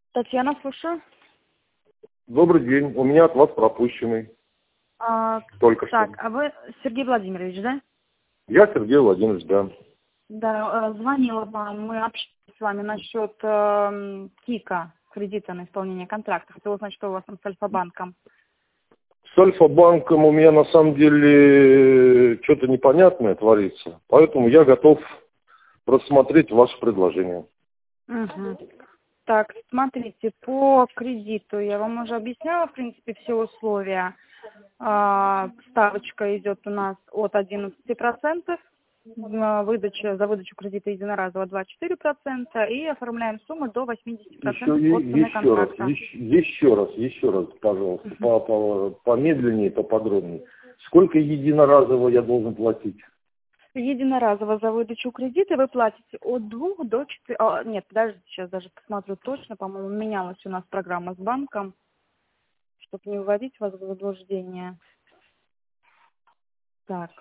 Татьяна, слушаю. Добрый день. У меня от вас пропущенный. Только Так, что. а вы Сергей Владимирович, да? Я Сергей Владимирович, да. Да, звонила вам, мы общались с вами насчет КИКа, кредита на исполнение контракта. Хотела узнать, что у вас там с Альфа-банком. С Альфа-банком у меня на самом деле что-то непонятное творится. Поэтому я готов рассмотреть ваше предложение. Угу. Так, смотрите, по кредиту я вам уже объясняла, в принципе, все условия. Ставочка идет у нас от 11%, за выдачу кредита единоразово 24% и оформляем сумму до 80% от цены контракта. Еще раз, пожалуйста, помедленнее, поподробнее. Сколько единоразово я должен платить? Единоразово за выдачу кредита вы платите от 2 до 4... нет, подождите, сейчас даже посмотрю точно. По-моему, менялась у нас программа с банком, чтобы не вводить вас в заблуждение. Так.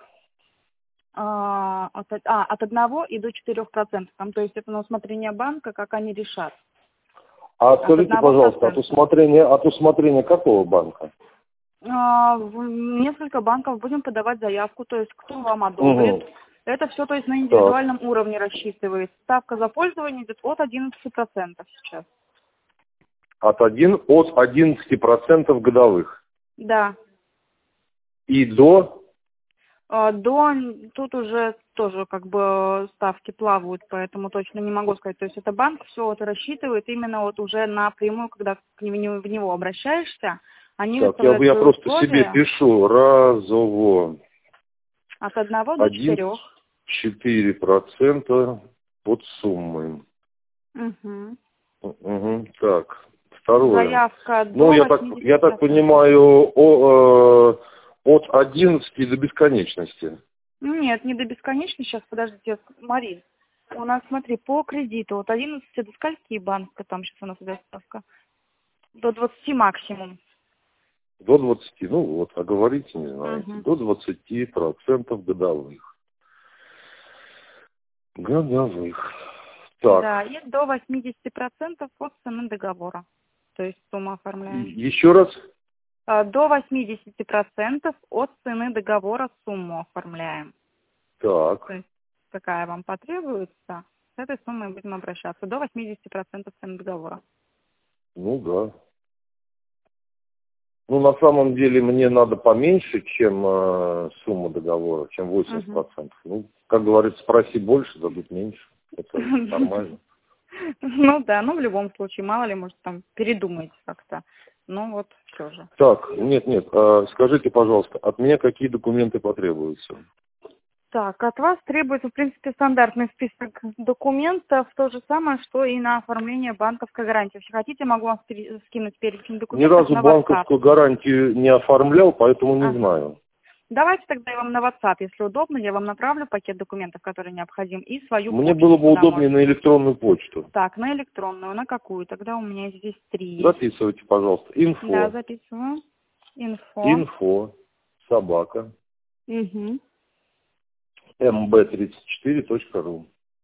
От 1 и до 4%. Там, то есть это на усмотрение банка, как они решат. А скажите, пожалуйста, от усмотрения какого банка? В несколько банков будем подавать заявку, то есть кто вам одобрит. Это все, то есть на индивидуальном уровне рассчитывается. Ставка за пользование идет от 11% сейчас. От 11% годовых. Да. И до? Тут уже тоже как бы ставки плавают, поэтому точно не могу сказать. То есть это банк все вот рассчитывает именно вот уже напрямую, когда в него обращаешься, они выставляют Я просто условия себе пишу разово. от 1 до 4. 4% под суммой. Так, второе. Заявка до 80%. Я так понимаю, от 11 до бесконечности. Нет, не до бесконечности. Сейчас, подождите, Марин. У нас, смотри, по кредиту от 11 до скольки банка, там сейчас у нас идет ставка? До 20 максимум. До 20, а говорите, не знаете, до 20% годовых. Так. Да, и до 80% от цены договора. То есть сумма оформляем. Еще раз? До 80% от цены договора сумму оформляем. Так. То есть какая вам потребуется, с этой суммой будем обращаться. До 80% цены договора. Да. На самом деле мне надо поменьше, чем сумма договора, чем 80%. Как говорится, спроси больше, дадут меньше. Это нормально. В любом случае, мало ли, может, там передумаете как-то. Все же. Так, нет. Скажите, пожалуйста, от меня какие документы потребуются? Так, от вас требуется, в принципе, стандартный список документов, то же самое, что и на оформление банковской гарантии. Если хотите, могу вам скинуть перечень документов. Ни разу банковскую гарантию не оформлял, поэтому не знаю. Давайте тогда я вам на WhatsApp, если удобно, я вам направлю пакет документов, который необходим, и свою Мне почту. было бы удобнее на электронную почту. Так, на электронную, на какую? Тогда у меня здесь 3. Записывайте, пожалуйста. Инфо. Да, записываю. Инфо. Собака. mb34.ru.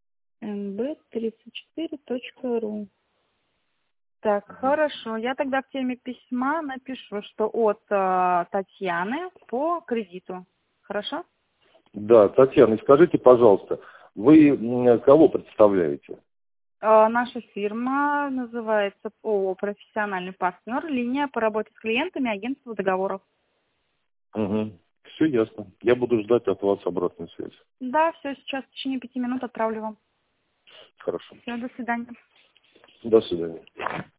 mb34.ru. Так, хорошо. Я тогда в теме письма напишу, что от Татьяны по кредиту. Хорошо? Да, Татьяна, скажите, пожалуйста, вы кого представляете? Наша фирма называется ООО «Профессиональный партнер», линия по работе с клиентами, агентство договоров. Все ясно. Я буду ждать от вас обратной связи. Да, все, сейчас в течение 5 минут отправлю вам. Хорошо. Все, до свидания. До свидания.